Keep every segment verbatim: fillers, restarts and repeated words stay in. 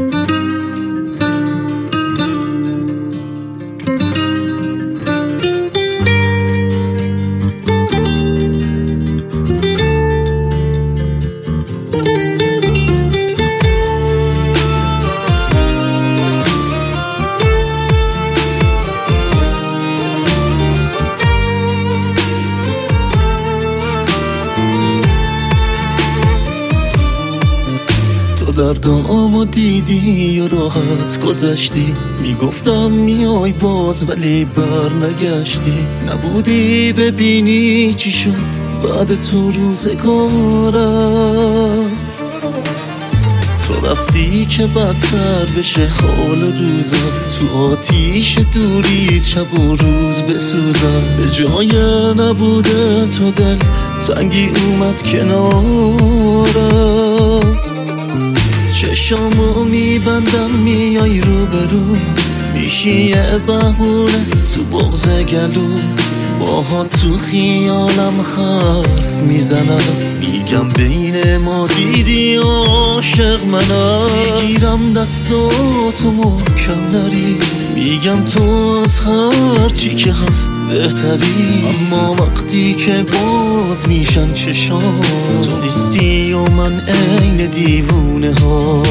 دردامو دیدی و راحت گذشتی، میگفتم میای باز ولی بر نگشتی. نبودی ببینی چی شد بعد تو روزگارم. تو رفتی که بدتر بشه حال روزم، تو آتیش دوری شب و روز بسوزم. به جای نبوده تو دل تنگی اومد کنارم. چشامو میبندم میای رو برو، میشی یه بهونه تو بغض گلو. باها تو خیالم حرف میزنم، میگم بین ما دیدی عاشق منم. میگیرم دستاتو محکم نری، میگم تو از هر چی که هست بهتری. اما وقتی که باز میشن چشام، تو نیستی و من عین دیوونه ها.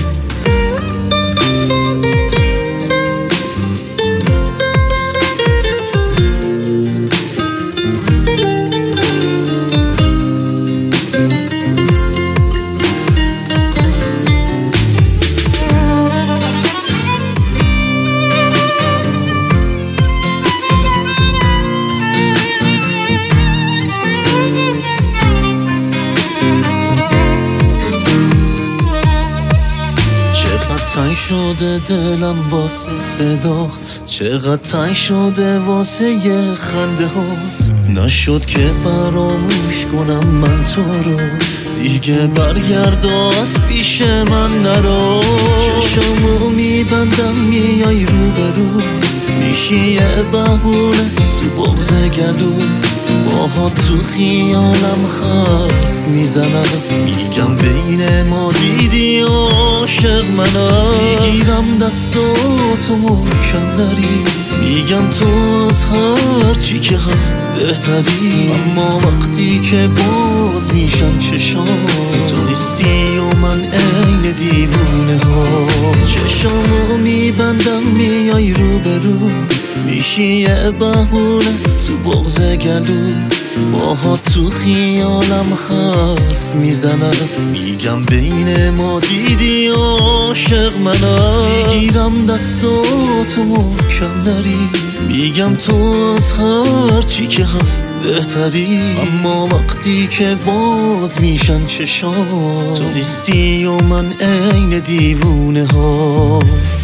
تنگ شده دلم واسه صدات، چقدر تنگ شده واسه یه خنده هات. نشد که فراموش کنم من تو رو، دیگه برگرد از پیش من نرو. چشمو میبندم میای رو برو، میشی یه بهونه تو بغض گلو. باها تو خیالم حرف میزنم، میگم بین ما دیدی عاشق منم. میگیرم دستاتو محکم نری، میگم تو از هر چی که هست بهتری. اما وقتی که باز میشن چشام، تو نیستی و من عین دیوونه ها. چشامو میبندم میای رو برو، میشی یه بهونه تو بغض گلو. باها تو خیالم حرف میزنم، میگم بین ما دیدی عاشق منم. میگیرم دستاتو محکم نری، میگم تو از هر چی که هست بهتری. اما وقتی که باز میشن چشام، تو نیستی و من عین دیوونه ها.